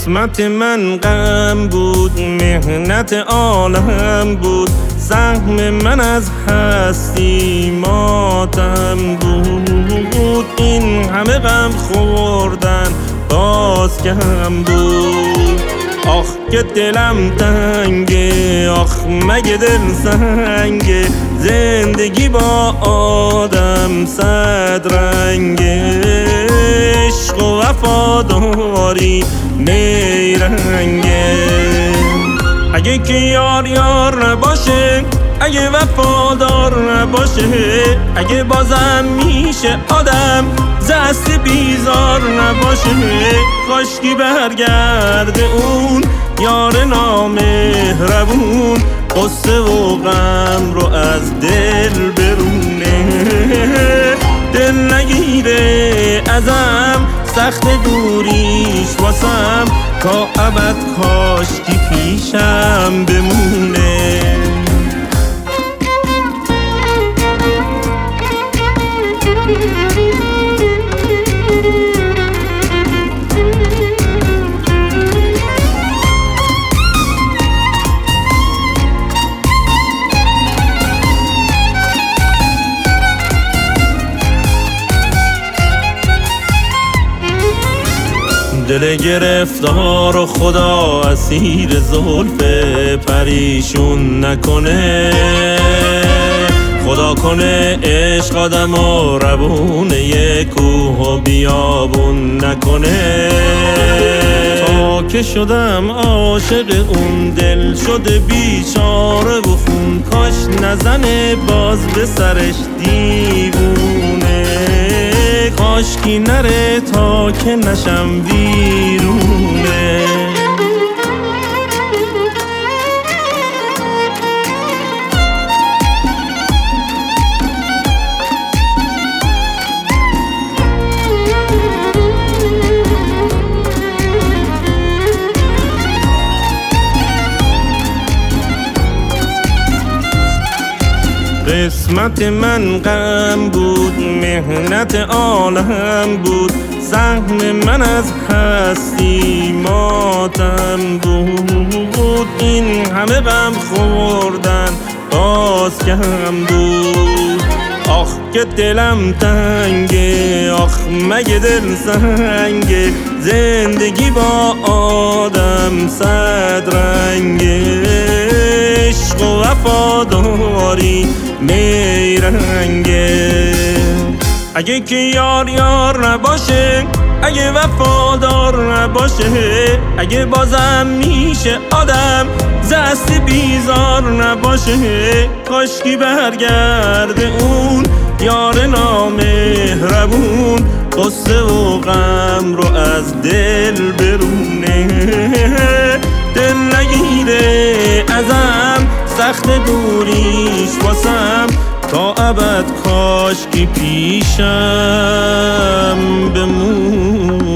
قسمت من غم بود، مهنت عالم بود، سهم من از هستی ماتم بود. این همه غم خوردن باز کم بود. آخ که دلم تنگه، آخ مگه دل سنگه، زندگی با آدم صد رنگه، عشق و وفاداری نیرنگه. اگه که یار نباشه، اگه وفادار نباشه، اگه بازم میشه آدم دست بیزار نباشه، کاشکی برگرده اون یار نامهربون، قصه و غم رو از دل برونه. دل نگیره ازم سخت دوریش واسم، تا ابد کاشکی پیشم بمونه. دل گرفتار و خدا اسیر زلف پریشون نکنه، خدا کنه عشق آدم و روونه کوه و بیابون نکنه. تا که شدم عاشق اون دل شده بیچاره و خون، کاش نزنه باز به سرش دیوونه، کاشکی نره تا که نشم ویرونه. قسمت من غم بود، مهنت عالم بود، سهم من از هستی ماتم بود. این همه غم خوردن باز کم بود. آخ که دلم تنگه، آخ مگه دل سنگه، زندگی با آدم صد رنگه، عشق و وفاداری نیرنگه. اگه که یار نباشه، اگه وفادار نباشه، اگه بازم میشه آدم دست بیزار نباشه، کاشکی برگرده اون یار نامهربون، قصه و غم رو از دل برونه. دل نگیره ازم سخت دوریش واسم، تا ابد کاشکی پیشم بمون.